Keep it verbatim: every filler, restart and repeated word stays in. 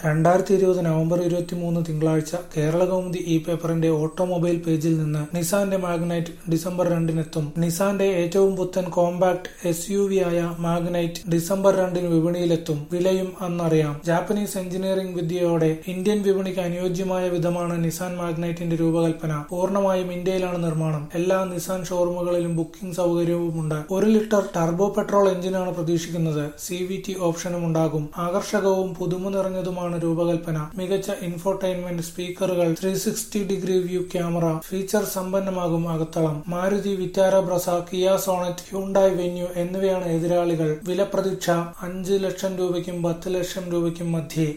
രണ്ടായിരത്തി ഇരുപത് നവംബർ ഇരുപത്തിമൂന്ന് തിങ്കളാഴ്ച കേരളകൗമുദി ഇ പേപ്പറിന്റെ ഓട്ടോമൊബൈൽ പേജിൽ നിന്ന് നിസാന്റെ മാഗ്നൈറ്റ് ഡിസംബർ രണ്ടിനെത്തും. നിസാന്റെ ഏറ്റവും പുത്തൻ കോമ്പാക്ട് എസ് യു വി ആയ മാഗ്നൈറ്റ് ഡിസംബർ രണ്ടിന് വിപണിയിലെത്തും. വിലയും അന്നറിയാം. ജാപ്പനീസ് എഞ്ചിനീയറിംഗ് വിദ്യയോടെ ഇന്ത്യൻ വിപണിക്ക് അനുയോജ്യമായ വിധമാണ് നിസാൻ മാഗ്നൈറ്റിന്റെ രൂപകൽപ്പന. പൂർണ്ണമായും ഇന്ത്യയിലാണ് നിർമ്മാണം. എല്ലാ നിസാൻ ഷോറൂമുകളിലും ബുക്കിംഗ് സൗകര്യവുമുണ്ട്. ഒരു ലിറ്റർ ടർബോ പെട്രോൾ എഞ്ചിനാണ് പ്രതീക്ഷിക്കുന്നത്. സി വി ടി ഓപ്ഷനും ഉണ്ടാകും. ആകർഷകവും പുതുമ നിറഞ്ഞതുമാണ് രൂപകൽപ്പന. മികച്ച ഇൻഫോടൈൻമെന്റ്, സ്പീക്കറുകൾ, three sixty degree view camera, feature സമ്പന്നമാകും അകത്തളം. Maruti Vitara Brezza, Kia Sonet, Hyundai Venue എന്നിവയാണ് എതിരാളികൾ. വില പ്രതീക്ഷ അഞ്ച് ലക്ഷം രൂപയ്ക്കും പത്ത് ലക്ഷം രൂപയ്ക്കും മധ്യേ.